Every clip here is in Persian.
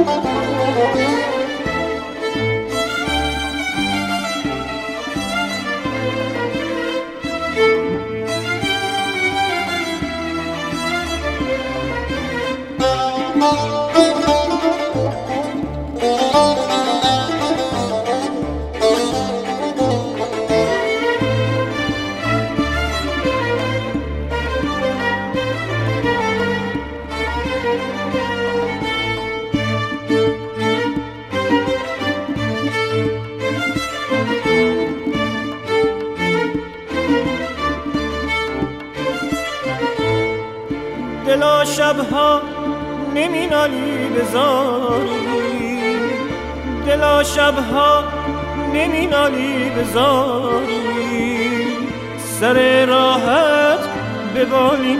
دلا شبها نمی نالی بزاری، دلا شبها نمی نالی بزاری، سر راحت به بالی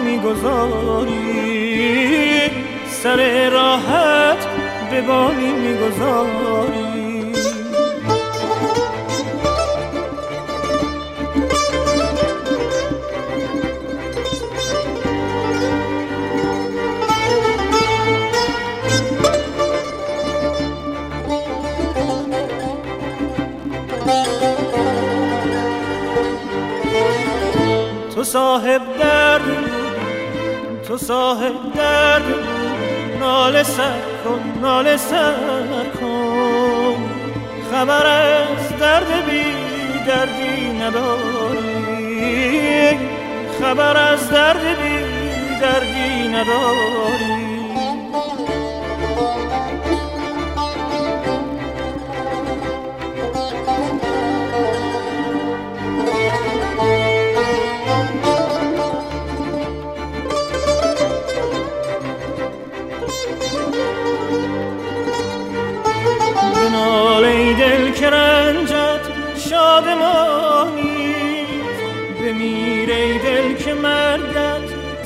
میگذاری، سر راحت به بالی میگذاری. تو صاحب درد بود، تو صاحب درد بود، ناله سر کن، ناله سر کن، خبر از درد بی دردی نداری، خبر از درد بی دردی نداری. که رنجت شادمانی، بمیر ای دل که مرگت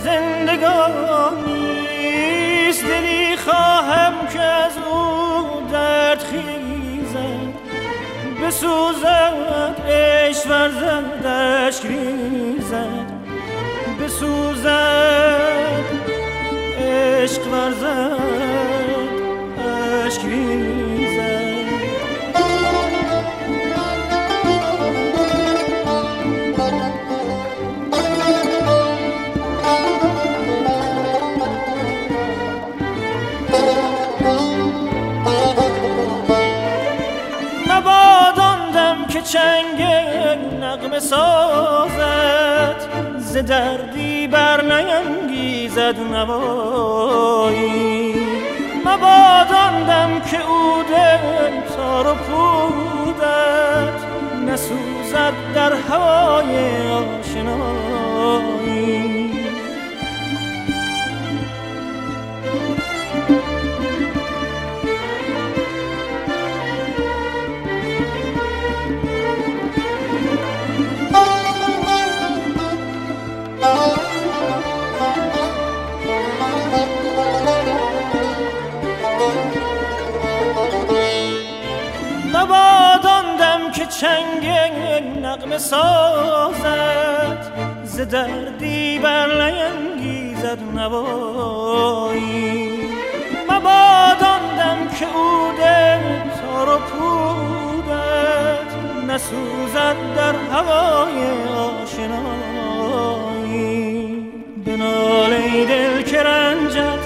زندگانیست. دلی خواهم که از او درد خیزد، بسوزد عشق ورزد اشک ریزد، بسوزد عشق ورزد اشک ریزد. که چنگ نغمه سازد، ز دردی بر نینگیزد نوایی. مباد آن دم که عود تار و پودت، نسوزد در هوای آشنایی. مباد آن دم که چنگ نغمه سازد، ز دردی بر نینگیزد نوایی. مباد آن دم که عود تار و پودت، نسوزد در هوای آشنایی. بنال ای دل که رنجت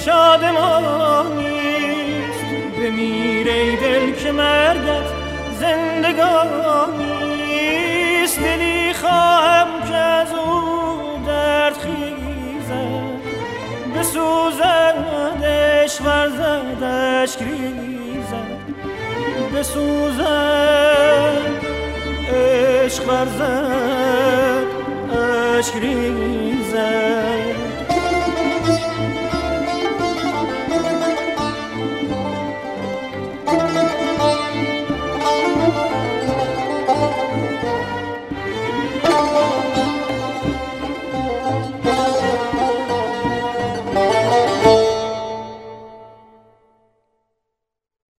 شادمانیست، بمیر ای دل که مرگت زندگانیست. دلی خواهم که از او درد خیزد، بسوزد عشق ورزد اشک ریزد، بسوزد عشق ورزد اشک ریزد.